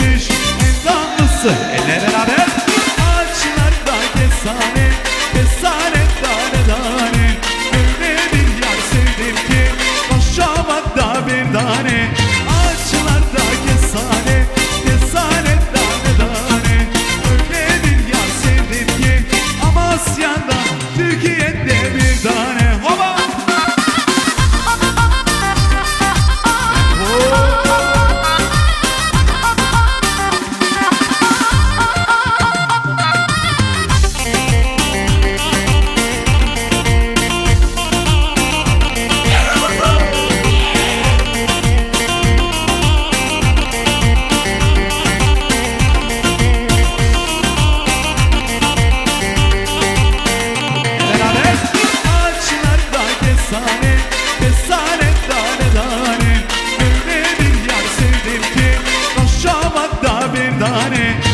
sevmiş endamlısı. Elle beraber. Ağaçlarda kestane, kestane tane tane. Öyle bir yar sevdim ki başamadı bir tane. Ağaçlarda kestane, kestane tane tane. Öyle bir yar sevdim ki Amasya'da, Türkiye'de bir tane. Hoba! Kestane, kestane tane tane. Öyle bir yar sevdim ki başamadı bir tane.